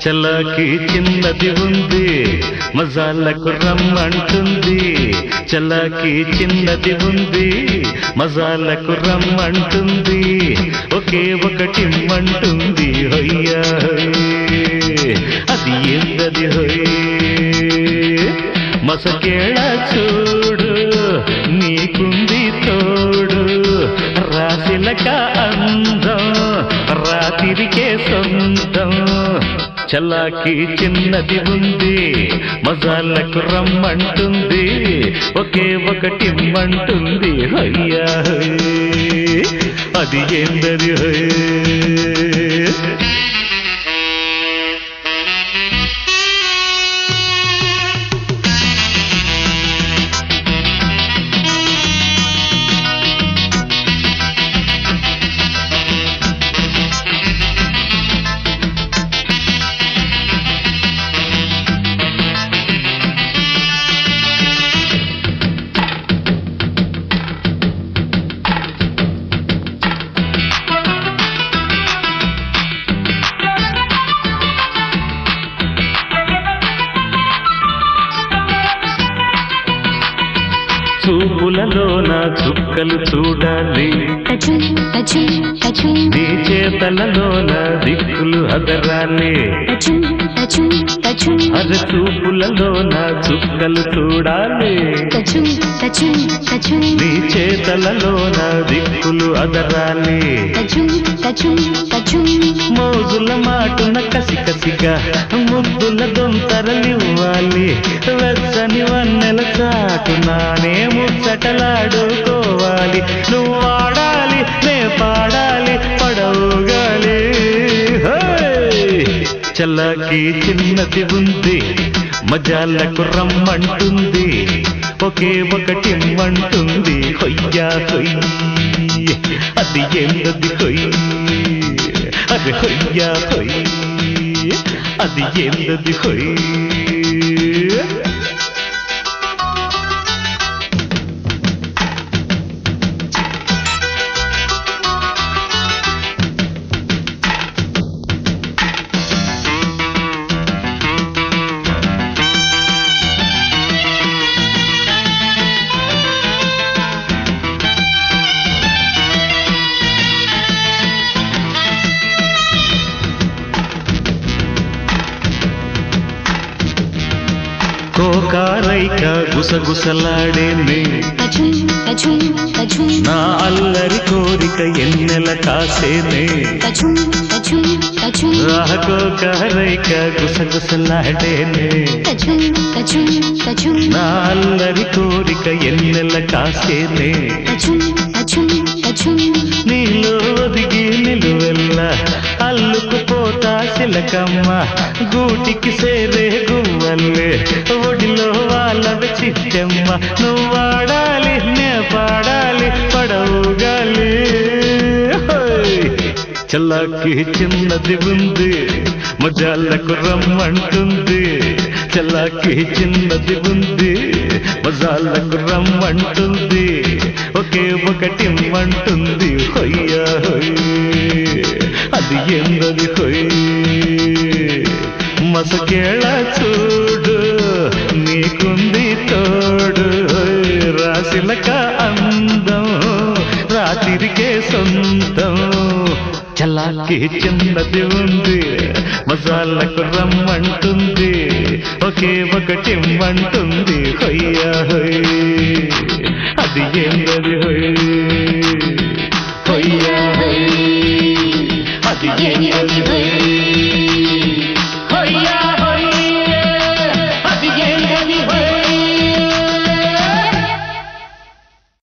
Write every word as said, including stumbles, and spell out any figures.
చల్లకి చిన్నది ఉంది మజాలకు రమ్మంటుంది చల్లకి చిన్నది ఉంది మజాలకు రమ్మంటుంది ఒకే ఒకటి మంటుంది హొయ్యా అది ఏందది హొయ్ మసకేళ చూడు నీకుంది తోడు రాసిలక అందం రాతిరికే సొంతం చల్లాకి చిన్నది ఉంది మజాలకు రమ్మంటుంది ఒకే ఒకటి మంటుంది హయ్యా అది ఏందది హయ్ చూపులలోన చుక్కలు చూడాలి నీ చేతలలోన దిక్కులు అదరాలి అర చూపులలోన చుక్కలు చూడాలి నీ చేతలలోన దిక్కులు అదరాలి మోజుల మాటున కసి కసిగా ముద్దుల దొంతరలివ్వాలి వెచ్చని వన్నెల చాటునానే ముచ్చటలాడుకోవాలి నువ్వు ఆడాలి నే పాడాలి పడవుగాలి చల్లకి చిన్నది ఉంది మజాలకు రమ్మంటుంది ఒకే ఒకటి మంటుంది హొయ్యా హొయ్ అది ఏందది హొయ్ అది హొయ్యా హొయ్ అది ఏందది హొయ్ కోకారైక గుసగుసలాడేనే నా అల్లరి కోరిక ఎన్నెల కాసేనే కోకారైక గుసగుసలాడేనే నా అల్లరి కోరిక ఎన్నెల కాసేనే నీలో ఒదిగి నిలువెల్ల అల్లుకుపోతా సిలకమ్మ గూటికి సేరే గువ్వల్లే ఒడిలో వాళ్ళవి చిట్టెమ్మ నువ్వు ఆడాలి నే పాడాలి పడవుగాలి చల్లకి చిన్నది ఉంది మజాలకు రమ్మంటుంది చల్లకి చిన్నది ఉంది మజాలకు రమ్మంటుంది ఒకే ఒకటి మంటుంది హొయ్యా హొయ్ అది ఏందది హొయ్ మసకేళ చూడు నీకుంది తోడు రాసిలక అందం రాతిరికే సొంతం చల్లాకి చిన్నది ఉంది మజాలకు రమ్మంటుంది ఒకే ఒకటి మంటుంది హొయ్యా హొయ్ అది ఏందది హొయ్ హొయ్యా హొయ్ అది ఏందది హొయ్